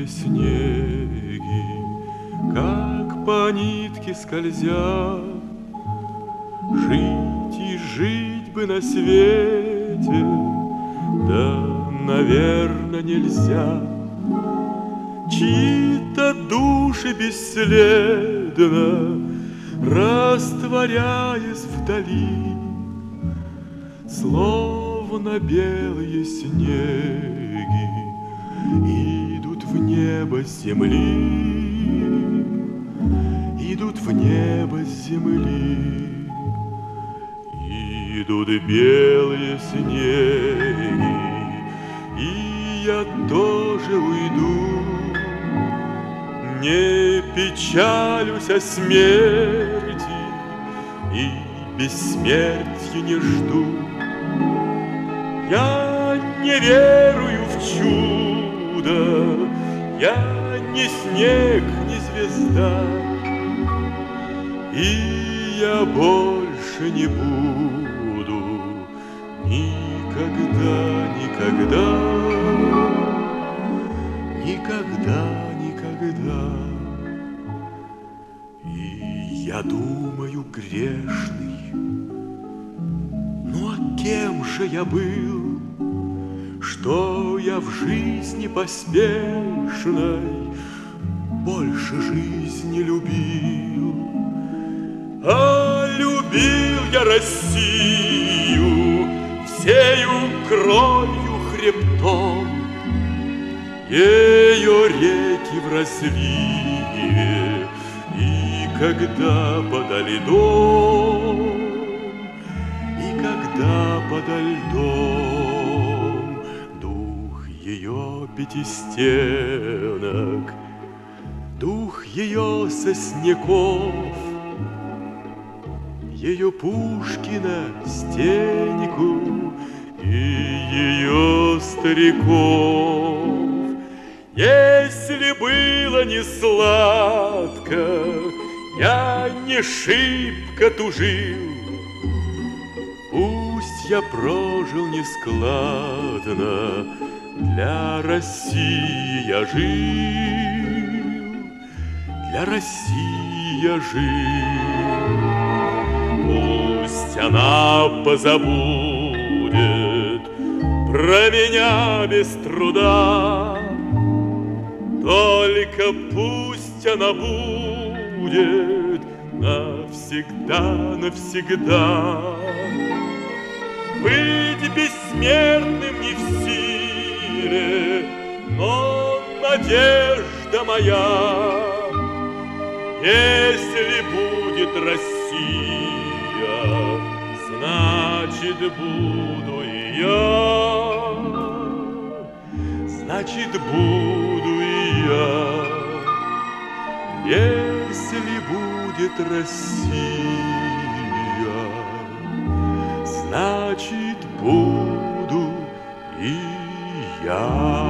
снеги, как по нитке скользя. Жить и жить бы на свете, да, наверно, нельзя. Чьи-то души бесследно, растворяясь вдали, словно белые снеги, идут в небо с земли, идут в небо с земли. Идут белые снеги, и я тоже уйду. Не печалюсь о смерти и бессмертия не жду. Я не верую в чудо, я ни снег, ни звезда, и я больше не буду никогда, никогда, никогда, никогда. И я думаю, грешный, ну а кем же я был, что я в жизни поспешной больше жизни любил? А любил я Россию всею кровью хребтом, ее реки в разливе, и когда подо льдом, и когда подо льдом дух ее пятистенок, дух ее сосняков, ее Пушкина Стеньку и ее стариков. Если было не сладко, я не шибко тужил, пусть я прожил нескладно, для России я жил, для России я жил. Пусть она позабудет про меня без труда, только пусть она будет навсегда, навсегда. Быть бессмертным не в силе, но надежда моя. Если будет Россия, значит, буду и я, значит, буду и я. Если будет Россия, значит, буду и я.